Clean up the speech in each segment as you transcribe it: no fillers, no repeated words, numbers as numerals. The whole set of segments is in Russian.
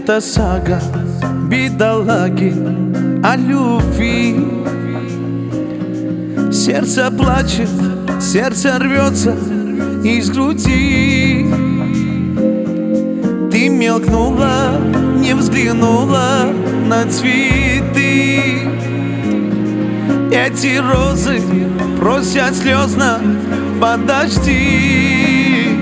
Это сага бедолаги о любви. Сердце плачет, сердце рвется из груди. Ты мелькнула, не взглянула на цветы. Эти розы просят слезно: подожди.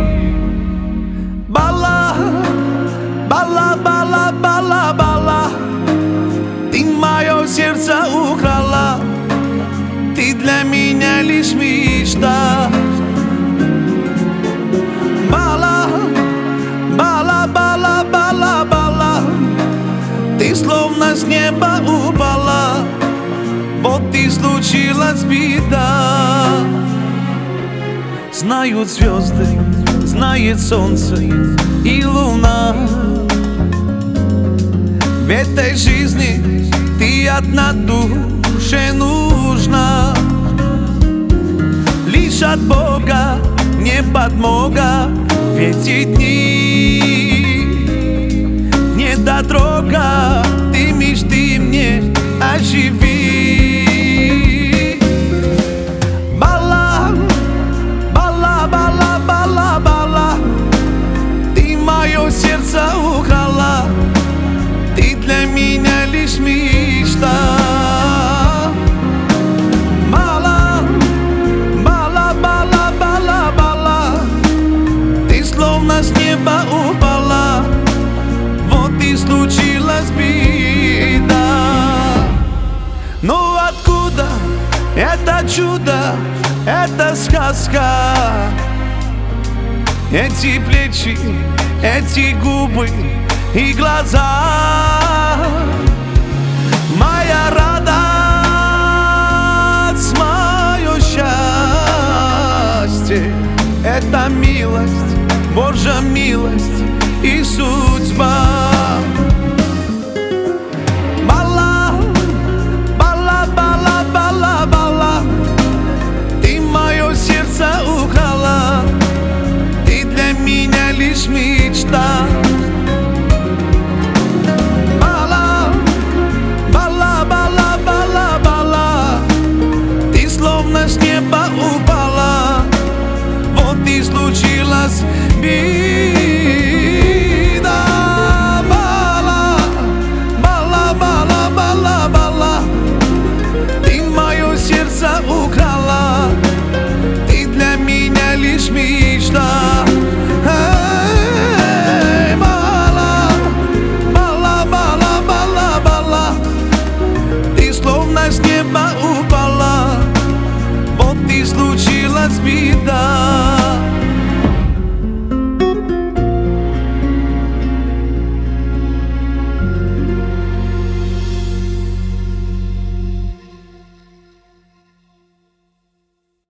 Бала, бала, бала, бала, бала, ты мое сердце украла. Ты для меня лишь мечта. Бала, бала, бала, бала, бала, ты словно с неба упала. Вот и случилась беда. Знают звезды, знает солнце и луна. В этой жизни ты одна душе нужна. Лишь от Бога не подмога в эти дни. Недотрога, ты мечты мне оживи. Бала, бала, бала, бала, бала, ты мое сердце украла. Ты для меня лишь мечта. Бала, бала, бала, бала, бала, ты словно с неба упала. Вот и случилась беда. Ну откуда это чудо, эта сказка? Эти плечи, эти губы и глаза. Моя радость, мое счастье, это милость, Божья милость и судьба. Бала, бала, бала, бала, бала, ты мое сердце украла. Ты для меня лишь мечта. Бала, бала, бала, бала, бала, ты словно с неба упала. Вот и случилась беда. Бала, бала, бала, бала, бала, ты мое сердце украла. Ты для меня лишь мечта. Бала, бала, бала, бала, бала, ты словно с неба упала. Вот и случилась беда.